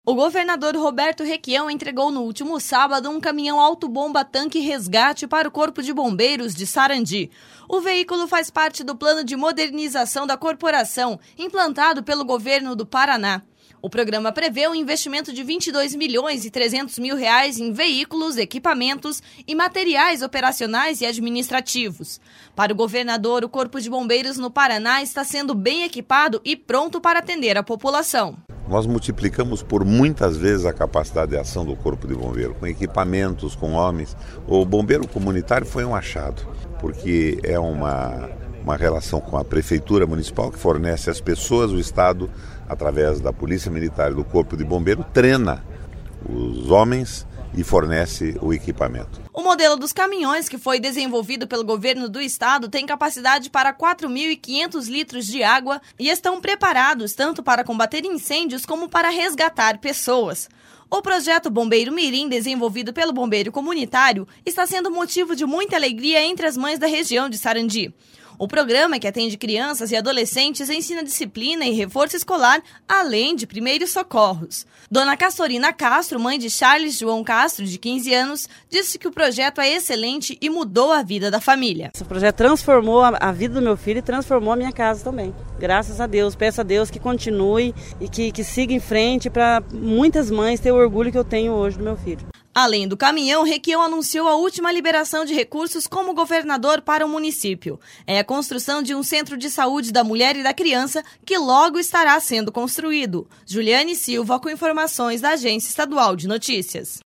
O governador Roberto Requião entregou no último sábado um caminhão autobomba tanque resgate para o Corpo de Bombeiros de Sarandi. O veículo faz parte do plano de modernização da corporação, implantado pelo governo do Paraná. O programa prevê um investimento de R$ 22.300.000 em veículos, equipamentos e materiais operacionais e administrativos. Para o governador, o Corpo de Bombeiros no Paraná está sendo bem equipado e pronto para atender a população. Nós multiplicamos por muitas vezes a capacidade de ação do Corpo de Bombeiro, com equipamentos, com homens. O bombeiro comunitário foi um achado, porque é uma relação com a Prefeitura Municipal que fornece às pessoas, o Estado, através da Polícia Militar e do Corpo de Bombeiro, treina os homens e fornece o equipamento. O modelo dos caminhões, que foi desenvolvido pelo governo do estado, tem capacidade para 4.500 litros de água e estão preparados tanto para combater incêndios como para resgatar pessoas. O projeto Bombeiro Mirim, desenvolvido pelo Bombeiro Comunitário, está sendo motivo de muita alegria entre as mães da região de Sarandi. O programa, que atende crianças e adolescentes, ensina disciplina e reforço escolar, além de primeiros socorros. Dona Castorina Castro, mãe de Charles João Castro, de 15 anos, disse que o projeto é excelente e mudou a vida da família. Esse projeto transformou a vida do meu filho e transformou a minha casa também. Graças a Deus, peço a Deus que continue e que siga em frente para muitas mães ter o orgulho que eu tenho hoje do meu filho. Além do caminhão, Requião anunciou a última liberação de recursos como governador para o município. É a construção de um centro de saúde da mulher e da criança que logo estará sendo construído. Juliane Silva, com informações da Agência Estadual de Notícias.